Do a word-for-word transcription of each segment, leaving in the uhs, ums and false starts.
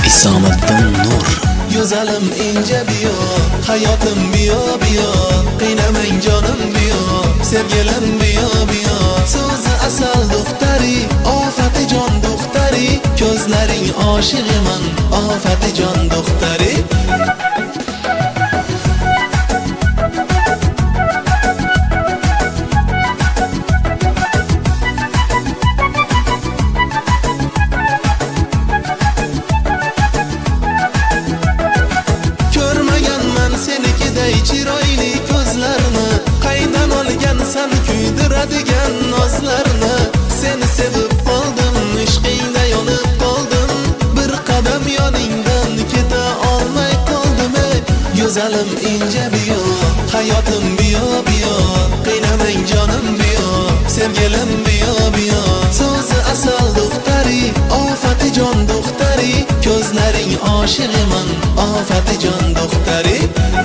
Isomiddin Nur. Güzelim ince biyo, hayatım biyo biyo, qiynamang jonim biyo, sevgilim biyo biyo. So'zi asal doktori, ofati jon doktori, ko'zlaring oshig'iman, ofati jon doktori. Chiroyli ko'zlarni qaydan olgansan kuydiradigan nozlarni. Seni sevib qoldim, ishqingda yonib qoldim, bir qadam yoningdan keta olmay qoldim. Go'zalim inja biyo, hayotim biyo biyo, qiynamang jonim biyo, sevgilim biyo biyo. So'zi asal doktori, ofati jon doktori, ko'zlaring oshig'iman, ofati jon doktori.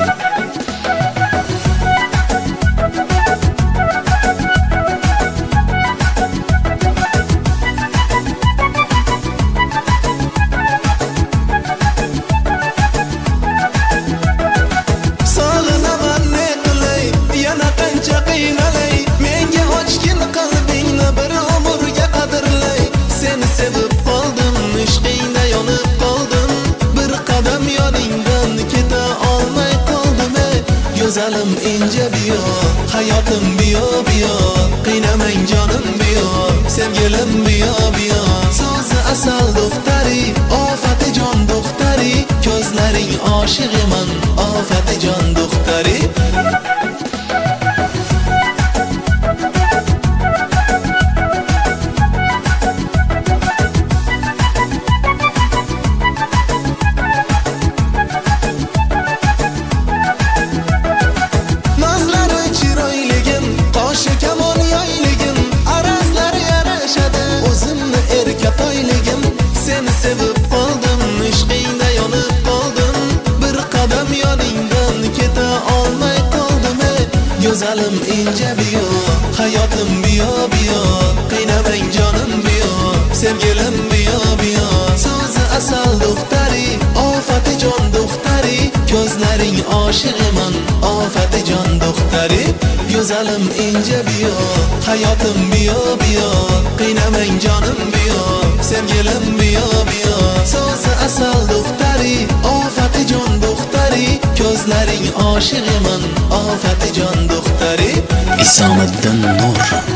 Güzelim ince biyo, hayotim biyo biyo, qiynamang jonim biyo, sevgilim biyo biyo. So'zi asal doktori, ofati jon doktori, ko'zlaring oshig'iman, ofati jon doktori. Seni sevib qoldim, ishqingda yonib qoldim, bir qadam yoningdan keta olmay qoldim. Go'zalim inja biyo, hayotim biyo biyo, qiynamang jonim biyo, sevgilim biyo biyo. So'zi asal doktori, ofati jon doktori, ko'zlaring oshig'iman, ofati jon doktori. Go'zalim inja biyo, hayotim biyo biyo, qiynamang jonim biyo, sevgilim biyo biyo. So'zi asal doktori, ofati jon doktori, ko'zlaring oshig'iman, ofati jon doktori. Isomiddin Nur.